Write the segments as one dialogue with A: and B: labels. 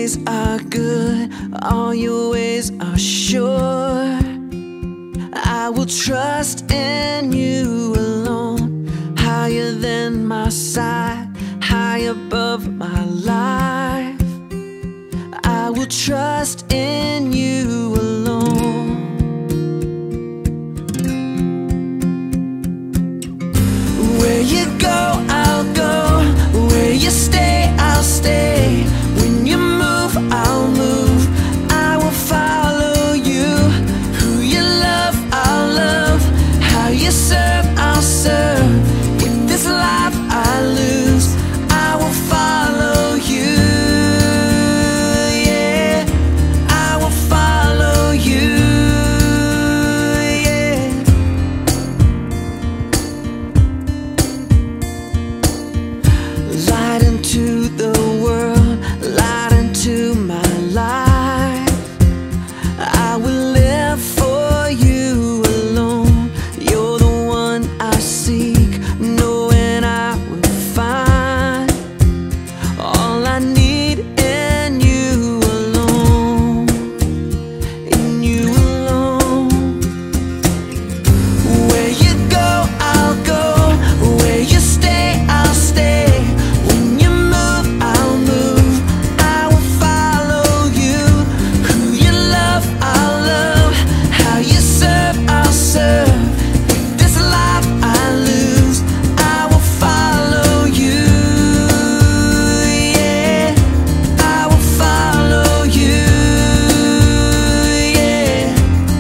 A: ways are good, all your ways are sure. I will trust in you alone, higher than my sight, high above my life. I will trust in you alone. Where you go, I'll go. Where you stay, I'll stay. When you move, I'll move. I will follow you. Who you love, I'll love. How you serve, I'll serve. If this life I lose, I will follow you. Yeah, I will follow you. Yeah. Light into the world, light into my life. I will live for you alone. You're the one I seek, knowing I will find all I need in you alone, in you alone. Where you go, I'll go. Where you stay, I'll stay. When you move, I'll move. I will follow you. Who you love, I'll love. How you serve, I'll serve. If this life I lose, I will follow you. Yeah, I will follow you. Yeah.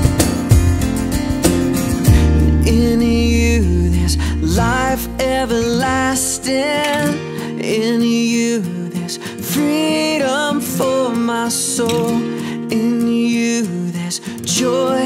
A: In you there's life everlasting. In you there's freedom for my soul. In you there's joy